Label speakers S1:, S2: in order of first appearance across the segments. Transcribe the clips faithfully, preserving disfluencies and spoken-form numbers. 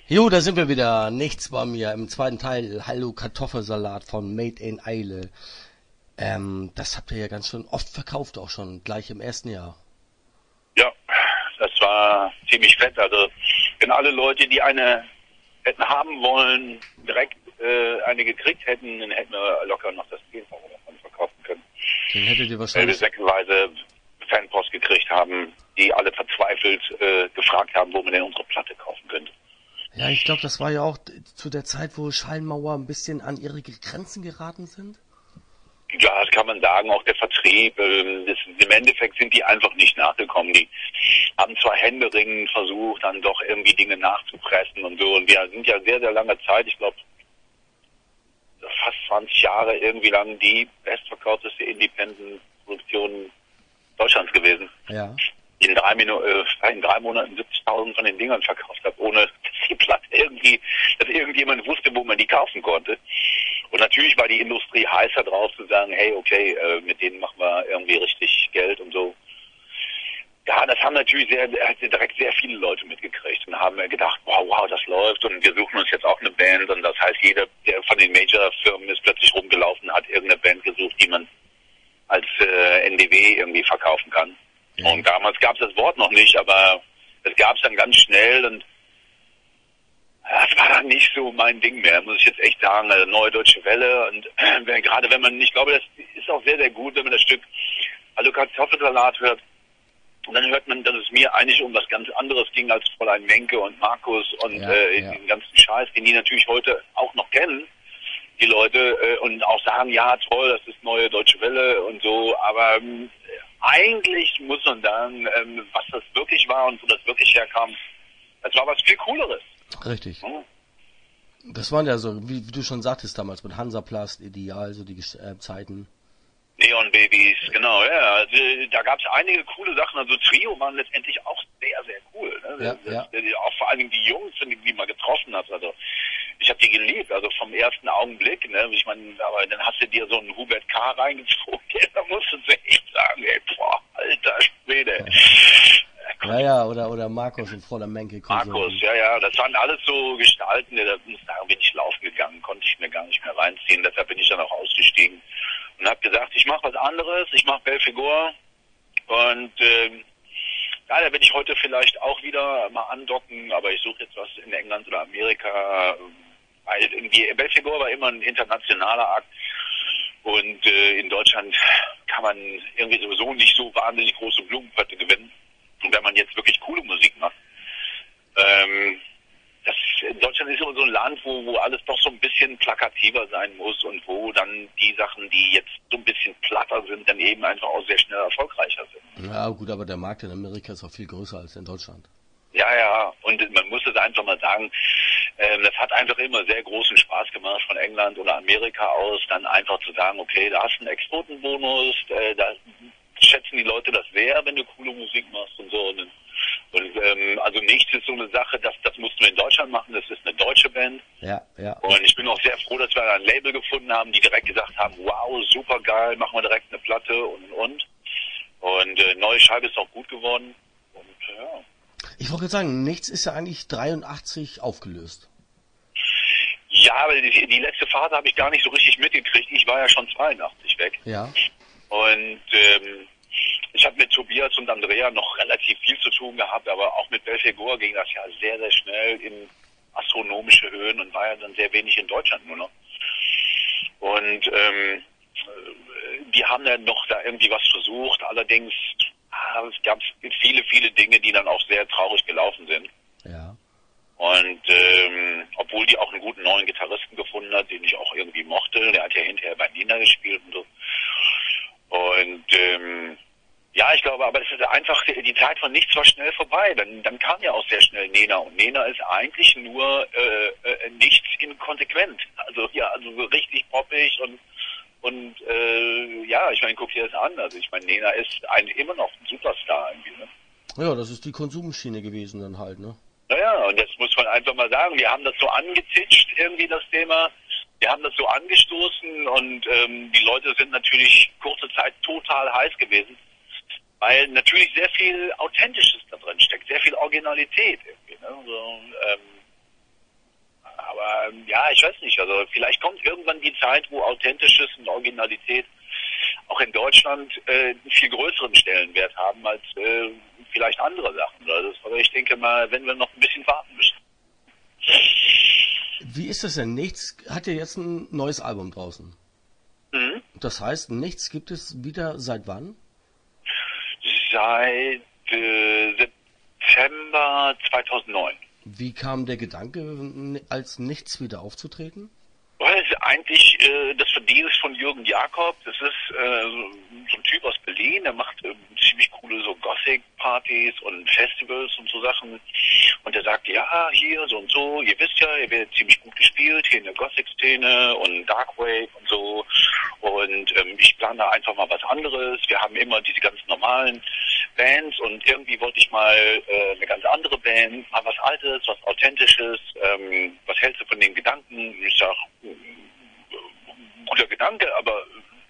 S1: Jo, da sind wir wieder. Nichts bei mir im zweiten Teil. Hallo Kartoffelsalat von Made in Eile. Ähm, das habt ihr ja ganz schön oft verkauft, auch schon gleich im ersten Jahr.
S2: Ja, das war ziemlich fett. Also wenn alle Leute, die eine hätten haben wollen, direkt äh, eine gekriegt hätten, dann hätten wir locker noch das Zehnfache davon verkaufen können.
S1: Den hättet ihr
S2: Weil wir
S1: wahrscheinlich...
S2: säckeweise Fanpost gekriegt haben, die alle verzweifelt äh, gefragt haben, wo man denn unsere Platte kaufen könnte.
S1: Ja, ich glaube, das war ja auch zu der Zeit, wo Schallmauer ein bisschen an ihre Grenzen geraten sind.
S2: Ja, das kann man sagen, auch der Vertrieb. Ähm, das, im Endeffekt sind die einfach nicht nachgekommen. Die haben zwar händeringend versucht, dann doch irgendwie Dinge nachzupressen und so. Und wir sind ja sehr, sehr lange Zeit, ich glaube fast zwanzig Jahre irgendwie lang die bestverkaufteste Independent-Produktion Deutschlands gewesen.
S1: Ja.
S2: In drei, Minu äh, in drei Monaten siebzigtausend von den Dingern verkauft habe, ohne dass die Platte irgendwie, dass irgendjemand wusste, wo man die kaufen konnte. Und natürlich war die Industrie heißer drauf zu sagen, hey, okay, äh, mit denen machen wir irgendwie richtig Geld und so. Ja, das haben natürlich sehr, direkt sehr viele Leute mitgekriegt und haben gedacht, wow, wow, das läuft und wir suchen uns jetzt auch eine Band und das heißt, jeder, der von den Major-Firmen ist plötzlich rumgelaufen, hat irgendeine Band gesucht, die man als äh, N D W irgendwie verkaufen kann. Ja. Und damals gab es das Wort noch nicht, aber es gab es dann ganz schnell und das war dann nicht so mein Ding mehr, muss ich jetzt echt sagen. Also Neue Deutsche Welle und äh, gerade wenn man, ich glaube, das ist auch sehr, sehr gut, wenn man das Stück Hallo Kartoffelsalat hört. Und dann hört man, dass es mir eigentlich um was ganz anderes ging als Fräulein Menke und Markus und
S1: ja,
S2: äh,
S1: ja.
S2: den ganzen Scheiß, den die natürlich heute auch noch kennen, die Leute, äh, und auch sagen, ja toll, das ist Neue Deutsche Welle und so, aber ähm, eigentlich muss man sagen, ähm, was das wirklich war und wo das wirklich herkam, das war was viel Cooleres.
S1: Richtig.
S2: Hm?
S1: Das waren ja so, wie, wie du schon sagtest damals, mit Hansaplast, Ideal, so die äh, Zeiten.
S2: Neon Babys, genau, ja. Also, da gab es einige coole Sachen. Also Trio waren letztendlich auch sehr, sehr cool. Ne?
S1: Ja,
S2: das,
S1: ja.
S2: das, auch vor allen Dingen die Jungs, die, die man getroffen hat. Also ich habe die geliebt, also vom ersten Augenblick. Ne? Ich meine, aber dann hast du dir so einen Hubert K. reingezogen. Da musst du echt sagen, ey, boah, alter Schwede.
S1: Ja, ja, oder, oder Markus und Fräulein Menke.
S2: Markus, ja, ja, das waren alles so Gestalten, da muss ich sagen, bin ich laufen gegangen, konnte ich mir gar nicht mehr reinziehen, deshalb bin ich dann auch ausgestiegen und habe gesagt, ich mache was anderes, ich mache Belphegor und ähm, ja, da bin ich heute vielleicht auch wieder mal andocken, aber ich suche jetzt was in England oder Amerika, weil irgendwie Belphegor war immer ein internationaler Akt und äh, in Deutschland kann man irgendwie sowieso nicht so wahnsinnig große Blumenpötte gewinnen. Und wenn man jetzt wirklich coole Musik macht, ähm, das, Deutschland ist immer so ein Land, wo, wo alles doch so ein bisschen plakativer sein muss und wo dann die Sachen, die jetzt so ein bisschen platter sind, dann eben einfach auch sehr schnell erfolgreicher sind.
S1: Ja, gut, aber der Markt in Amerika ist auch viel größer als in Deutschland.
S2: Ja, ja, und man muss es einfach mal sagen, ähm, das hat einfach immer sehr großen Spaß gemacht von England oder Amerika aus, dann einfach zu sagen, okay, da hast du einen Exportenbonus, äh, da schätzen die Leute das sehr, wenn du coole Musik machst und so. Und, und ähm, also nichts ist so eine Sache, das, das musst du in Deutschland machen, das ist eine deutsche Band.
S1: Ja, ja.
S2: Und ich bin auch sehr froh, dass wir ein Label gefunden haben, die direkt gesagt haben, wow, super geil, machen wir direkt eine Platte und und und. Und äh, neue Scheibe ist auch gut geworden. Und ja.
S1: Ich wollte gerade sagen, nichts ist ja eigentlich dreiundachtzig aufgelöst.
S2: Ja, aber die, die letzte Phase habe ich gar nicht so richtig mitgekriegt. Ich war ja schon zweiundachtzig weg.
S1: Ja.
S2: Und ähm, ich habe mit Tobias und Andrea noch relativ viel zu tun gehabt, aber auch mit Belphegor ging das ja sehr, sehr schnell in astronomische Höhen und war ja dann sehr wenig in Deutschland nur noch. Und ähm, die haben dann noch da irgendwie was versucht, allerdings ah, es gab viele, viele Dinge, die dann auch sehr traurig gelaufen sind.
S1: Ja.
S2: Und ähm, obwohl die auch einen guten neuen Gitarristen gefunden hat, den ich auch irgendwie mochte, der hat ja hinterher bei Nina gespielt und so. Und ähm, ja, ich glaube, aber es ist einfach, die Zeit von nichts war schnell vorbei. Dann, dann kam ja auch sehr schnell Nena. Und Nena ist eigentlich nur äh, äh, nichts inkonsequent. Also ja, also so richtig poppig und und äh, ja, ich meine, guck dir das an. Also ich meine, Nena ist ein, immer noch ein Superstar irgendwie, ne?
S1: Ja, das ist die Konsumschiene gewesen dann halt, ne?
S2: Naja, und das muss man einfach mal sagen. Wir haben das so angetitscht, irgendwie das Thema. Wir haben das so angestoßen und ähm, die Leute sind natürlich kurze Zeit total heiß gewesen, weil natürlich sehr viel Authentisches da drin steckt, sehr viel Originalität irgendwie. Ne? Also, ähm, ich weiß nicht, also vielleicht kommt irgendwann die Zeit, wo Authentisches und Originalität auch in Deutschland äh, einen viel größeren Stellenwert haben als äh, vielleicht andere Sachen. Also, aber ich denke mal, wenn wir noch ein bisschen warten müssen.
S1: Wie ist das denn? Nichts hat ja jetzt ein neues Album draußen.
S2: Mhm.
S1: Das heißt, Nichts gibt es wieder seit wann?
S2: Seit äh, September zweitausendneun.
S1: Wie kam der Gedanke, als Nichts wieder aufzutreten?
S2: Das ist eigentlich äh, das Verdienst von Jürgen Jakob. Das ist äh, so ein Typ aus Berlin, der macht äh, ziemlich coole so Gothic-Partys und Festivals und so Sachen. Und der sagt, ja, hier so und so, ihr wisst ja, ihr werdet ziemlich gut gespielt hier in der Gothic-Szene und Darkwave und so. Und ähm, ich plane da einfach mal was anderes. Wir haben immer diese ganz normalen Bands und irgendwie wollte ich mal äh, eine ganz andere Band, mal was Altes, was Authentisches. Ähm, was hältst du von den Gedanken? Ich sag, guter Gedanke, aber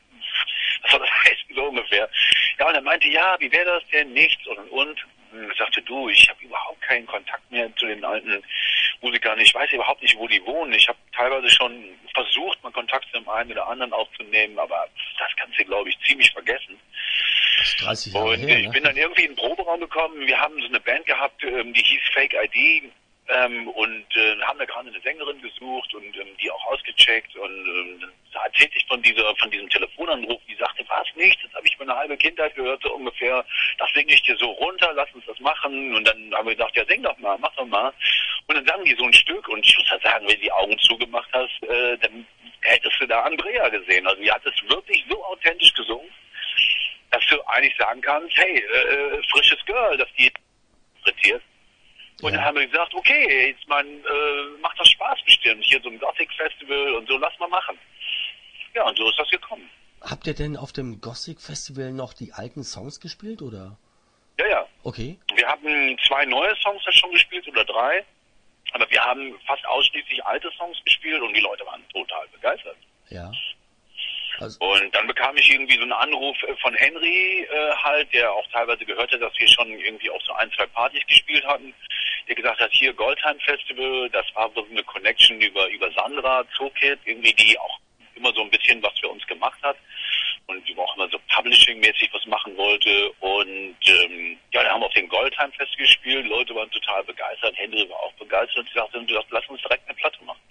S2: was soll das heißen, so ungefähr. Ja, und er meinte, ja, wie wäre das denn, nichts und und und. Und er sagte, du, ich habe überhaupt keinen Kontakt mehr zu den alten Musikern. Ich weiß überhaupt nicht, wo die wohnen. Ich habe teilweise schon versucht, mal Kontakt zu dem einen oder anderen aufzunehmen, aber das kannst du, glaube ich, ziemlich vergessen.
S1: Das ist dreißig Jahre
S2: Und
S1: her,
S2: ich
S1: ne?
S2: bin dann irgendwie in den Proberaum gekommen. Wir haben so eine Band gehabt, ähm, die hieß Fake I D. Ähm, und äh, haben da gerade eine Sängerin gesucht und ähm, die auch ausgecheckt und ähm, da erzählte ich von dieser von diesem Telefonanruf, die sagte, was nicht, das habe ich für eine halbe Kindheit gehört, so ungefähr, das singe ich dir so runter, lass uns das machen. Und dann haben wir gesagt, ja, sing doch mal, mach doch mal. Und dann sangen die so ein Stück und ich muss halt sagen, wenn du die Augen zugemacht hast, äh, dann hättest du da Andrea gesehen. Also die hat es wirklich so authentisch gesungen, dass du eigentlich sagen kannst, hey, äh, frisches Girl, das die interpretiert. Und
S1: Ja.
S2: dann haben wir gesagt, okay, jetzt mein, äh, macht das Spaß bestimmt, hier so ein Gothic-Festival und so, lass mal machen. Ja, und so ist das gekommen.
S1: Habt ihr denn auf dem Gothic Festival noch die alten Songs gespielt, oder?
S2: Ja, ja.
S1: Okay.
S2: Wir haben zwei neue Songs jetzt schon gespielt oder drei, aber wir haben fast ausschließlich alte Songs gespielt und die Leute waren total begeistert.
S1: Ja. Also,
S2: Und dann bekam ich irgendwie so einen Anruf äh, von Henry äh, halt, der auch teilweise gehört hat, dass wir schon irgendwie auf so ein, zwei Partys gespielt hatten, der gesagt hat, hier Goldheim Festival, das war so eine Connection über über Sandra Zokit, irgendwie die auch immer so ein bisschen was für uns gemacht hat und die auch immer so Publishing-mäßig was machen wollte. Und ähm, ja, da haben wir auf den Goldheim Fest gespielt, Leute waren total begeistert, Henry war auch begeistert und sie sagte, lass uns direkt eine Platte machen.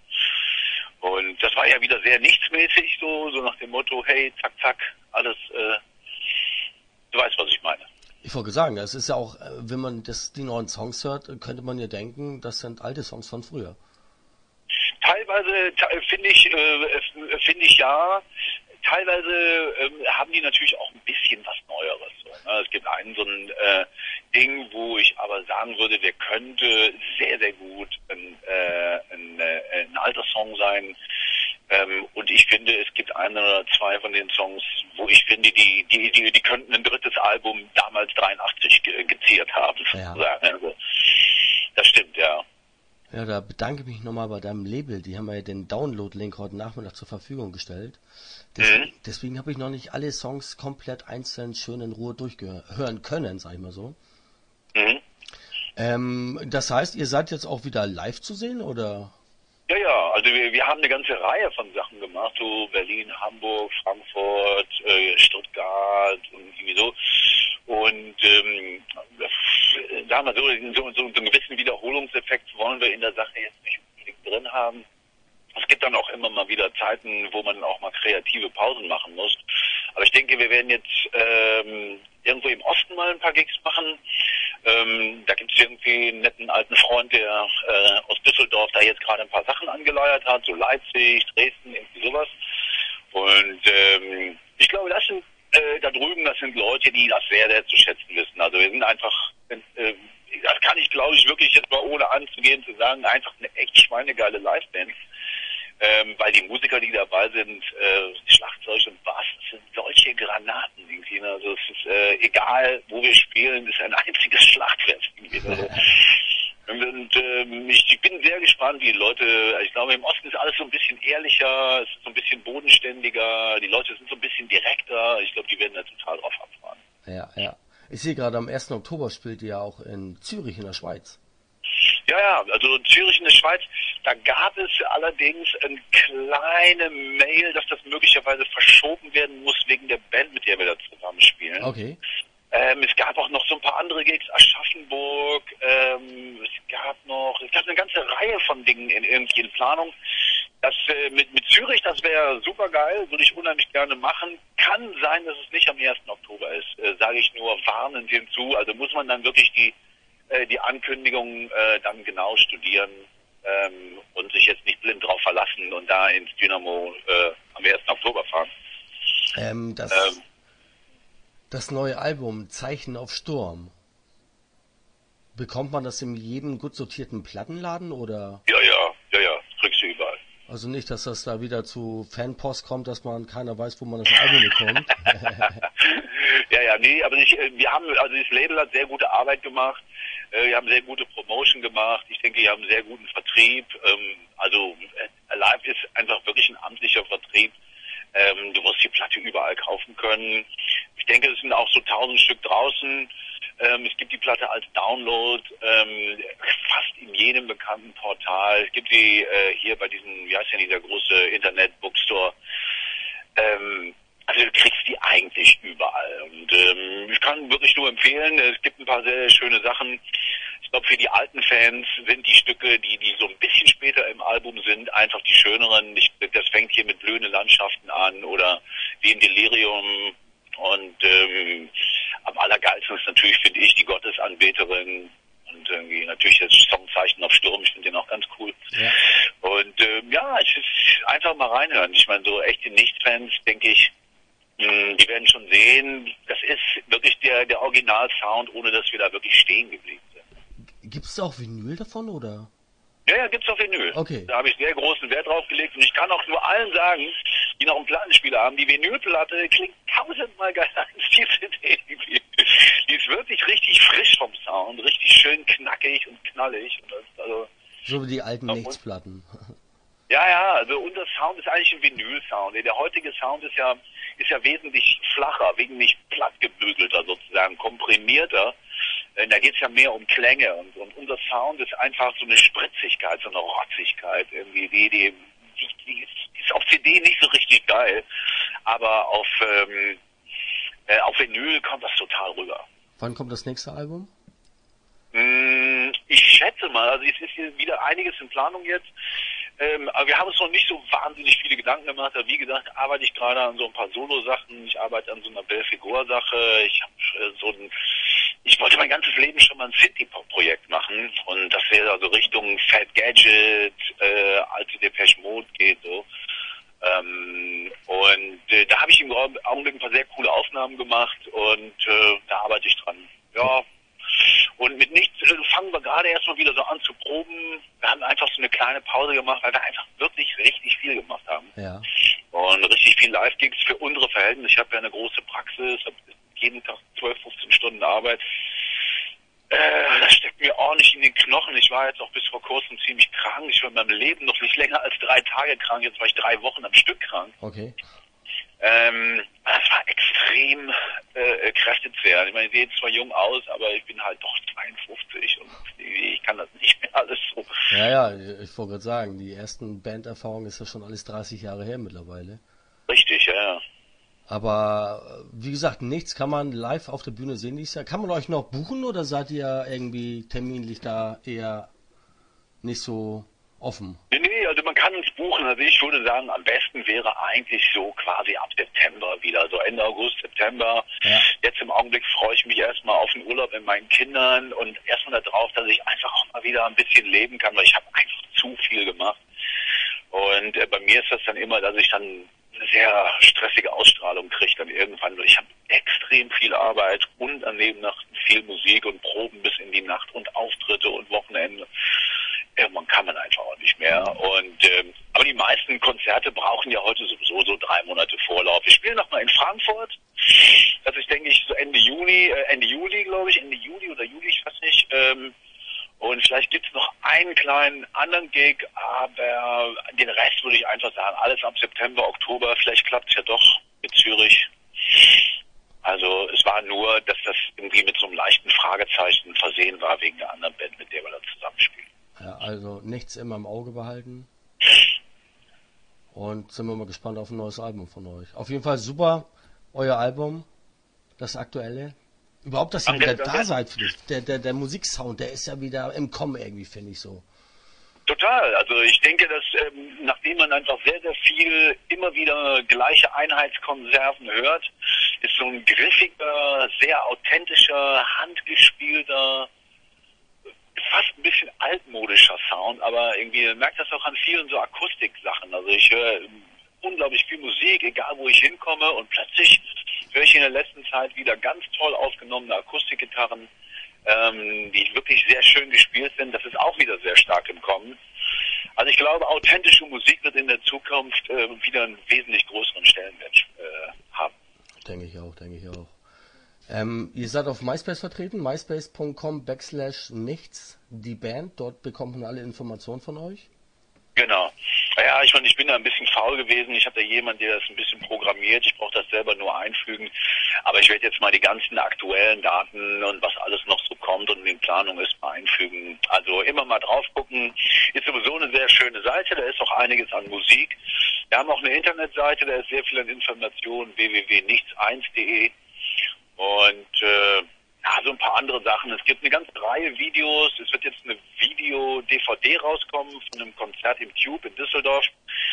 S2: Und das war ja wieder sehr nichtsmäßig, so, so nach dem Motto, hey, zack, zack, alles, äh, du weißt, was ich meine.
S1: ich wollte sagen, es ist ja auch, äh, wenn man das, die neuen Songs hört, könnte man ja denken, das sind alte Songs von früher.
S2: Teilweise te- finde ich, äh, finde ich ja, teilweise ähm, haben die natürlich auch ein bisschen was Neueres. So, ne? Es gibt einen so ein äh, Ding, wo ich aber sagen würde, der könnte sehr, sehr gut ein, äh, ein, äh, ein alter Song sein. Ähm, und ich finde, es gibt ein oder zwei von den Songs, wo ich finde, die die die, die könnten ein drittes Album damals dreiundachtzig ge geziert haben.
S1: Ja.
S2: Also, das stimmt, ja.
S1: Ja, da bedanke ich mich nochmal bei deinem Label. Die haben mir ja den Download-Link heute Nachmittag zur Verfügung gestellt. Deswegen,
S2: Mhm.
S1: deswegen habe ich noch nicht alle Songs komplett einzeln schön in Ruhe durchhören können, sag ich mal so.
S2: Mhm.
S1: Ähm, das heißt, ihr seid jetzt auch wieder live zu sehen, oder?
S2: Ja, ja, also wir, wir haben eine ganze Reihe von Sachen gemacht, so Berlin, Hamburg, Frankfurt, äh, Stuttgart und irgendwie so. Und ähm, das, sagen wir so, so, so, so einen gewissen Wiederholungseffekt wollen wir in der Sache jetzt nicht unbedingt drin haben. Es gibt dann auch immer mal wieder Zeiten, wo man auch mal kreative Pausen machen muss. Aber ich denke, wir werden jetzt ähm, irgendwo im Osten mal ein paar Gigs machen. Ähm, da gibt es irgendwie einen netten alten Freund, der äh, aus Düsseldorf da jetzt gerade ein paar Sachen angeleiert hat, so Leipzig, Dresden, irgendwie sowas. Und ähm, ich glaube, das sind äh, da drüben, das sind Leute, die das sehr, sehr zu schätzen wissen. Also wir sind einfach, äh, das kann ich, glaube ich, wirklich jetzt mal ohne anzugehen zu sagen, einfach eine echt schweinegeile Liveband. Ähm, weil die Musiker, die dabei sind, äh, Schlagzeug und Bass, das sind solche Granaten irgendwie. Ne? Also es ist äh, egal, wo wir spielen, es ist ein einziges Schlachtfest irgendwie. Also, und und ähm, ich, ich bin sehr gespannt, wie die Leute, ich glaube im Osten ist alles so ein bisschen ehrlicher, es ist so ein bisschen bodenständiger, die Leute sind so ein bisschen direkter, ich glaube, die werden da total drauf abfahren.
S1: Ja, ja. Ich sehe gerade, am ersten Oktober spielt ihr ja auch in Zürich in der Schweiz.
S2: Ja, ja, also Zürich in der Schweiz, da gab es allerdings eine kleine Mail, dass das möglicherweise verschoben werden muss wegen der Band, mit der wir da zusammenspielen.
S1: Okay.
S2: Ähm, es gab auch noch so ein paar andere Gigs, Aschaffenburg, ähm, es gab noch, es gab eine ganze Reihe von Dingen in irgendwie in Planung. Das äh, mit, mit Zürich, das wäre super geil, würde ich unheimlich gerne machen. Kann sein, dass es nicht am ersten Oktober ist, äh, sage ich nur warnend hinzu. Also muss man dann wirklich die äh, die Ankündigung äh, dann genau studieren ähm, und sich jetzt nicht blind drauf verlassen und da ins Dynamo äh, am ersten Oktober fahren.
S1: Ähm, das,
S2: Ähm,
S1: das neue Album Zeichen auf Sturm. Bekommt man das in jedem gut sortierten Plattenladen oder?
S2: ja, ja, ja, ja, kriegst du überall.
S1: Also nicht, dass das da wieder zu Fanpost kommt, dass man keiner weiß, wo man das Album bekommt.
S2: ja, ja, nee, aber ich, wir haben, also das Label hat sehr gute Arbeit gemacht. Wir haben sehr gute Promotion gemacht. Ich denke, wir haben einen sehr guten Vertrieb. Also Alive ist einfach wirklich ein amtlicher Vertrieb. Du wirst die Platte überall kaufen können. Ich denke, es sind auch so tausend Stück draußen. Es gibt die Platte als Download fast in jedem bekannten Portal. Es gibt die hier bei diesem, wie heißt denn dieser große Internet-Bookstore. Also du kriegst die eigentlich überall. Und ähm, ich kann wirklich nur empfehlen, es gibt ein paar sehr schöne Sachen. Ich glaube, für die alten Fans sind die Stücke, die die so ein bisschen später im Album sind, einfach die schöneren. Ich, das fängt hier mit blühenden Landschaften an oder wie im Delirium. Und ähm, am allergeilsten ist natürlich, finde ich, die Gottesanbeterin. Und irgendwie natürlich das Songzeichen auf Sturm, ich finde den auch ganz cool. Ja. Und ähm, ja, es ist einfach mal reinhören. Ich meine, so echte Nicht-Fans, denke ich, die werden schon sehen, das ist wirklich der, der Original-Sound, ohne dass wir da wirklich stehen geblieben sind.
S1: Gibt es da auch Vinyl davon, oder?
S2: Ja, ja, gibt's auch Vinyl.
S1: Okay.
S2: Da habe ich sehr großen Wert drauf gelegt und ich kann auch nur allen sagen, die noch einen Plattenspieler haben, die Vinylplatte klingt tausendmal geiler als die C D. Die ist wirklich richtig frisch vom Sound, richtig schön knackig und knallig. Und das, also,
S1: so wie die alten Nichtsplatten.
S2: Ja, ja, also unser Sound ist eigentlich ein Vinyl-Sound. Der heutige Sound ist ja ist ja wesentlich flacher, wesentlich plattgebügelter sozusagen, komprimierter. Da geht's ja mehr um Klänge und, und unser Sound ist einfach so eine Spritzigkeit, so eine Rotzigkeit irgendwie, die, die, die, die ist auf C D nicht so richtig geil, aber auf ähm, äh, auf Vinyl kommt das total rüber.
S1: Wann kommt das nächste Album?
S2: Ich schätze mal, also es ist hier wieder einiges in Planung jetzt. Ähm, aber wir haben uns noch nicht so wahnsinnig viele Gedanken gemacht. Aber wie gesagt, arbeite ich gerade an so ein paar Solo-Sachen. Ich arbeite an so einer Belle-Figur-Sache. Ich habe äh, so ein, ich wollte mein ganzes Leben schon mal ein Synthie-Pop-Projekt machen. Und das wäre also Richtung Fat Gadget, äh, alte Depeche Mode geht so. Ähm, und äh, da habe ich im Augenblick ein paar sehr coole Aufnahmen gemacht und äh, da arbeite ich dran. Ja. Und mit nichts äh, fangen wir gerade erstmal wieder so an zu proben. Wir haben einfach so eine kleine Pause gemacht, weil wir einfach wirklich richtig viel gemacht haben.
S1: Ja.
S2: Und richtig viel Live-Gigs für unsere Verhältnisse. Ich habe ja eine große Praxis, habe jeden Tag zwölf, fünfzehn Stunden Arbeit. Äh, das steckt mir ordentlich in den Knochen. Ich war jetzt auch bis vor kurzem ziemlich krank. Ich war in meinem Leben noch nicht länger als drei Tage krank. Jetzt war ich drei Wochen am Stück krank.
S1: Okay.
S2: Ähm, das war extrem äh, kräftezehrend. Ich meine, ich sehe zwar jung aus, aber ich bin halt doch zweiundfünfzig und ich kann das nicht mehr alles so.
S1: Ja, ja, ich wollte gerade sagen, die ersten Banderfahrungen ist ja schon alles dreißig Jahre her mittlerweile.
S2: Richtig, ja, ja.
S1: Aber wie gesagt, nichts kann man live auf der Bühne sehen dieses Jahr. Kann man euch noch buchen oder seid ihr irgendwie terminlich da eher nicht so offen?
S2: Nee, nee, also man kann uns buchen. Also ich würde sagen, am besten wäre eigentlich so quasi ab September wieder, so Ende August, September.
S1: Ja.
S2: Jetzt im Augenblick freue ich mich erstmal auf den Urlaub mit meinen Kindern und erstmal darauf, dass ich einfach auch mal wieder ein bisschen leben kann, weil ich habe einfach zu viel gemacht. Und äh, bei mir ist das dann immer, dass ich dann eine sehr stressige Ausstrahlung kriege dann irgendwann, weil ich habe extrem viel Arbeit und daneben noch viel Musik und Proben bis in die Nacht und Auftritte und Wochenende. Irgendwann kann man einfach auch nicht mehr. Und ähm, aber die meisten Konzerte brauchen ja heute sowieso so drei Monate Vorlauf. Wir spielen nochmal in Frankfurt. Das ist, denke ich, so Ende Juni, äh, Ende Juli, glaube ich, Ende Juli oder Juli, ich weiß nicht. Ähm, und vielleicht gibt's noch einen kleinen anderen Gig, aber den Rest würde ich einfach sagen, alles ab September, Oktober. Vielleicht klappt's ja doch mit Zürich. Also es war nur, dass das irgendwie mit so einem leichten Fragezeichen versehen war wegen der anderen Band, mit der wir da zusammenspielen.
S1: Ja, also nichts immer im Auge behalten. Und sind wir mal gespannt auf ein neues Album von euch. Auf jeden Fall super, euer Album, das aktuelle. Überhaupt, dass ihr
S2: Danke,
S1: wieder
S2: danke.
S1: da seid. Der, der, der Musiksound, der ist ja wieder im Kommen irgendwie, finde ich so.
S2: Total. Also ich denke, dass ähm, nachdem man einfach sehr, sehr viel immer wieder gleiche Einheitskonserven hört, ist so ein griffiger, sehr authentischer, handgespielter, fast ein bisschen altmodischer Sound, aber irgendwie man merkt das auch an vielen so Akustiksachen. Also ich höre unglaublich viel Musik, egal wo ich hinkomme, und plötzlich höre ich in der letzten Zeit wieder ganz toll aufgenommene Akustikgitarren, ähm, die wirklich sehr schön gespielt sind. Das ist auch wieder sehr stark im Kommen. Also ich glaube, authentische Musik wird in der Zukunft äh, wieder einen wesentlich größeren Stellenwert äh, haben.
S1: Denke ich auch, denke ich auch. Ähm, ihr seid auf MySpace vertreten, myspace.com backslash nichts, die Band. Dort bekommt man alle Informationen von euch.
S2: Genau. Ja, ich meine, ich bin da ein bisschen faul gewesen. Ich habe da jemanden, der das ein bisschen programmiert. Ich brauche das selber nur einfügen. Aber ich werde jetzt mal die ganzen aktuellen Daten und was alles noch so kommt und in Planung ist, mal einfügen. Also immer mal drauf gucken. Ist sowieso eine sehr schöne Seite. Da ist auch einiges an Musik. Wir haben auch eine Internetseite, da ist sehr viel an Informationen, w w w punkt nichts eins punkt de. Und äh, ja, so ein paar andere Sachen. Es gibt eine ganze Reihe Videos. Es wird jetzt eine Video-D V D rauskommen von einem Konzert im Tube in Düsseldorf.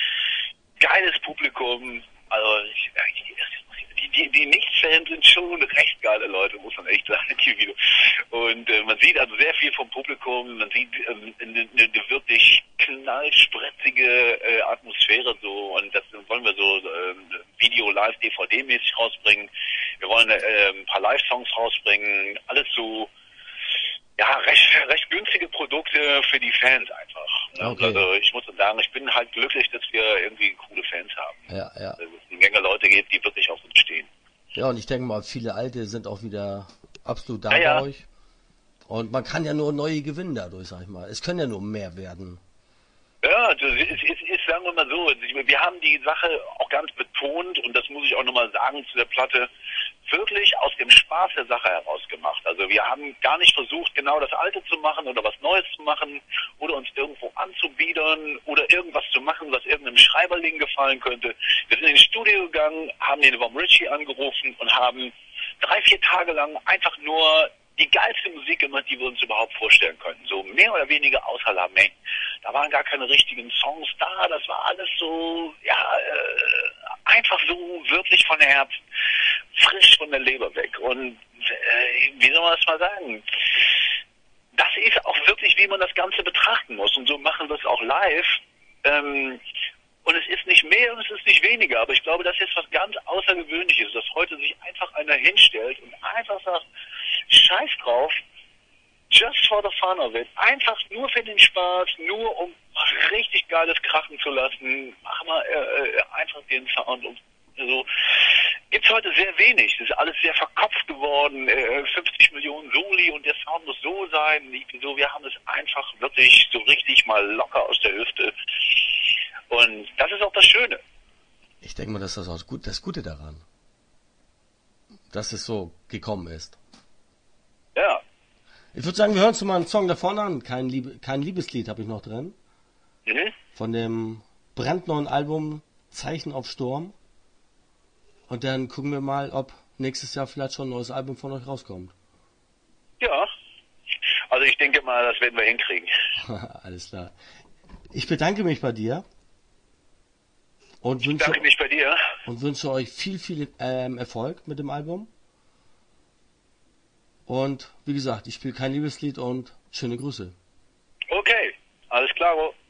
S2: Geiles Publikum. Also ich, die, die, die Nicht-Fans sind schon recht geile Leute, muss man echt sagen, die Video. Und äh, man sieht also sehr viel vom Publikum. Man sieht ähm, eine, eine wirklich knallspritzige äh, Atmosphäre so. Und das wollen wir so äh, Video-Live-D V D-mäßig rausbringen. Wir wollen äh, ein paar Live-Songs rausbringen. Alles so, ja, recht, recht günstige Produkte für die Fans einfach. Ne?
S1: Okay.
S2: Also ich muss sagen, ich bin halt glücklich, dass wir irgendwie coole Fans haben.
S1: Ja, ja.
S2: Dass es eine Menge Leute gibt, die wirklich auf uns stehen.
S1: Ja, und ich denke mal, viele Alte sind auch wieder absolut da
S2: Ja, ja.
S1: bei euch. Und man kann ja nur neue gewinnen dadurch, sag ich mal. Es können ja nur mehr werden.
S2: Ja, das ist, ist, ist, sagen wir mal so, wir haben die Sache auch ganz betont, und das muss ich auch nochmal sagen zu der Platte, wirklich aus dem Spaß der Sache heraus gemacht. Also wir haben gar nicht versucht, genau das Alte zu machen oder was Neues zu machen oder uns irgendwo anzubiedern oder irgendwas zu machen, was irgendeinem Schreiberling gefallen könnte. Wir sind ins Studio gegangen, haben den Vom Ritchie angerufen und haben drei, vier Tage lang einfach nur die geilste Musik gemacht, die wir uns überhaupt vorstellen können. So mehr oder weniger außer La Main. Da waren gar keine richtigen Songs da. Das war alles so, ja, äh, einfach so wirklich von der Herzen, frisch von der Leber weg. Und äh, wie soll man das mal sagen? Das ist auch wirklich, wie man das Ganze betrachten muss. Und so machen wir es auch live. Ähm, und es ist nicht mehr und es ist nicht weniger. Aber ich glaube, das ist was ganz Außergewöhnliches, dass heute sich einfach einer hinstellt und einfach sagt, Scheiß drauf, just for the fun of it. Einfach nur für den Spaß, nur um richtig geiles Krachen zu lassen. Mach mal äh, einfach den Sound. Und so gibt's heute sehr wenig. Das ist alles sehr verkopft geworden. Äh, fünfzig Millionen Soli und der Sound muss so sein. So, wir haben es einfach wirklich so richtig mal locker aus der Hüfte. Und das ist auch das Schöne.
S1: Ich denke mal, das ist auch gut, das Gute daran. Dass es so gekommen ist.
S2: Ja.
S1: Ich würde sagen, wir hören uns mal einen Song da vorne an. Kein, Liebe, kein Liebeslied habe ich noch drin.
S2: Mhm.
S1: Von dem brandneuen Album Zeichen auf Sturm. Und dann gucken wir mal, ob nächstes Jahr vielleicht schon ein neues Album von euch rauskommt.
S2: Ja. Also ich denke mal, das werden wir hinkriegen.
S1: Alles klar. Ich bedanke mich bei dir. Und
S2: Ich
S1: wünsche,
S2: danke mich bei dir.
S1: und wünsche euch viel, viel ähm, Erfolg mit dem Album. Und wie gesagt, ich spiele kein Liebeslied und schöne Grüße.
S2: Okay, alles klar.